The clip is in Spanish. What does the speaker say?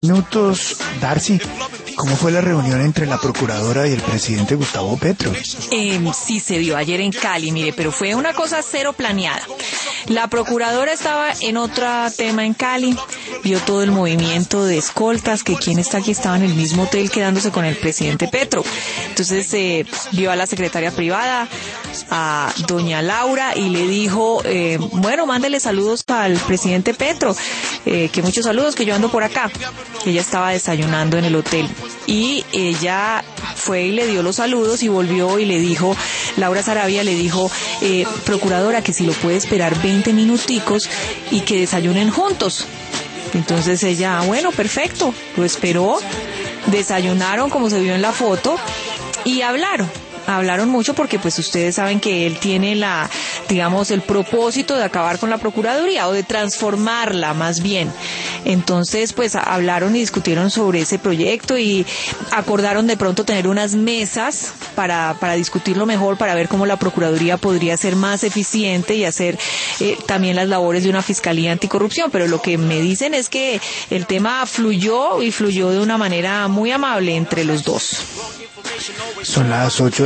Minutos, Darcy, ¿cómo fue la reunión entre la procuradora y el presidente Gustavo Petro? Sí, se dio ayer en Cali, mire, pero fue una cosa cero planeada. La procuradora estaba en otro tema en Cali, vio todo el movimiento de escoltas, que quien está aquí estaba en el mismo hotel quedándose con el presidente Petro. Entonces vio a la secretaria privada, a doña Laura, y le dijo, bueno, mándele saludos al presidente Petro, que muchos saludos, que yo ando por acá. Ella estaba desayunando en el hotel y ella fue y le dio los saludos y volvió y le dijo, Laura Sarabia le dijo, procuradora, que si lo puede esperar 20 minuticos y que desayunen juntos. Entonces ella, bueno, perfecto, lo esperó, desayunaron como se vio en la foto y hablaron mucho porque pues ustedes saben que él tiene el propósito de acabar con la Procuraduría o de transformarla más bien. Entonces pues hablaron y discutieron sobre ese proyecto y acordaron de pronto tener unas mesas para discutirlo mejor, para ver cómo la Procuraduría podría ser más eficiente y hacer también las labores de una Fiscalía Anticorrupción. Pero lo que me dicen es que el tema fluyó de una manera muy amable entre los dos. Son las 8.